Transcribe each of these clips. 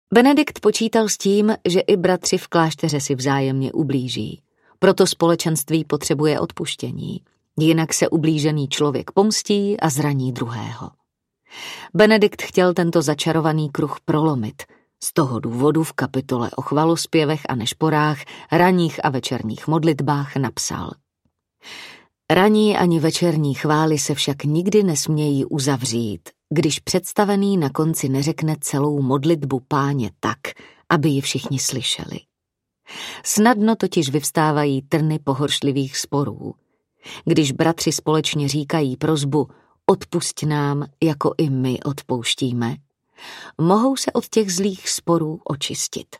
Benedikt počítal s tím, že i bratři v klášteře si vzájemně ublíží. Proto společenství potřebuje odpuštění. Jinak se ublížený člověk pomstí a zraní druhého. Benedikt chtěl tento začarovaný kruh prolomit. Z toho důvodu v kapitole o chvalospěvech a nešporách, ranních a večerních modlitbách napsal: Ranní ani večerní chvály se však nikdy nesmějí uzavřít, když představený na konci neřekne celou modlitbu Páně tak, aby ji všichni slyšeli. Snadno totiž vyvstávají trny pohoršlivých sporů. Když bratři společně říkají prosbu odpusť nám, jako i my odpouštíme, mohou se od těch zlých sporů očistit.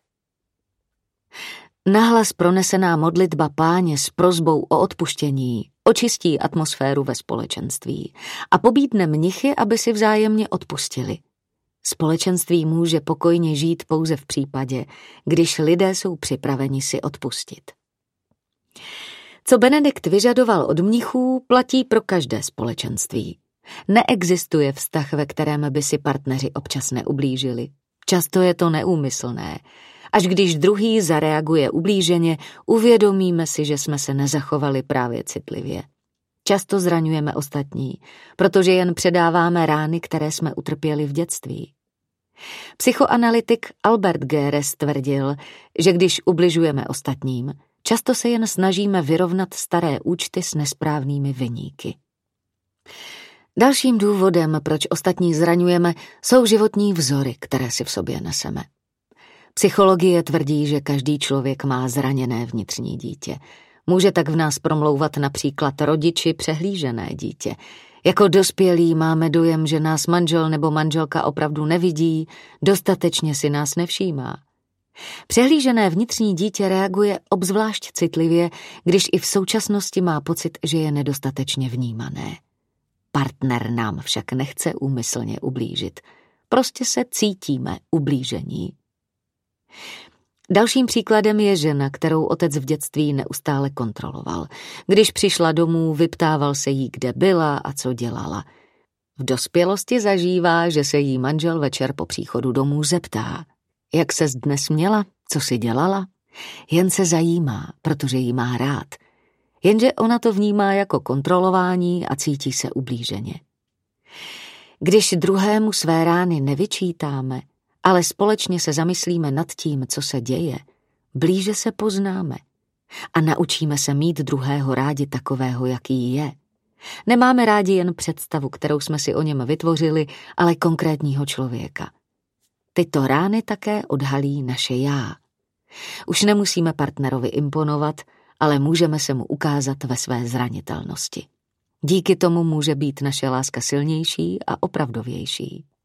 Nahlas pronesená modlitba Páně s prosbou o odpuštění očistí atmosféru ve společenství a pobídne mnichy, aby si vzájemně odpustili. Společenství může pokojně žít pouze v případě, když lidé jsou připraveni si odpustit. Co Benedikt vyžadoval od mnichů, platí pro každé společenství. Neexistuje vztah, ve kterém by si partneři občas neublížili. Často je to neúmyslné. Až když druhý zareaguje ublíženě, uvědomíme si, že jsme se nezachovali právě citlivě. Často zraňujeme ostatní, protože jen předáváme rány, které jsme utrpěli v dětství. Psychoanalytik Albert Geres tvrdil, že když ubližujeme ostatním, často se jen snažíme vyrovnat staré účty s nesprávnými viníky. Dalším důvodem, proč ostatní zraňujeme, jsou životní vzory, které si v sobě neseme. Psychologie tvrdí, že každý člověk má zraněné vnitřní dítě. Může tak v nás promlouvat například rodiči přehlížené dítě. Jako dospělí máme dojem, že nás manžel nebo manželka opravdu nevidí, dostatečně si nás nevšímá. Přehlížené vnitřní dítě reaguje obzvlášť citlivě, když i v současnosti má pocit, že je nedostatečně vnímané. Partner nám však nechce úmyslně ublížit. Prostě se cítíme ublížení. Dalším příkladem je žena, kterou otec v dětství neustále kontroloval. Když přišla domů, vyptával se jí, kde byla a co dělala. V dospělosti zažívá, že se jí manžel večer po příchodu domů zeptá: jak ses dnes měla, co si dělala? Jen se zajímá, protože jí má rád. Jenže ona to vnímá jako kontrolování a cítí se ublíženě. Když druhému své rány nevyčítáme, ale společně se zamyslíme nad tím, co se děje, blíže se poznáme a naučíme se mít druhého rádi takového, jaký je. Nemáme rádi jen představu, kterou jsme si o něm vytvořili, ale konkrétního člověka. Tyto rány také odhalí naše já. Už nemusíme partnerovi imponovat, ale můžeme se mu ukázat ve své zranitelnosti. Díky tomu může být naše láska silnější a opravdovější.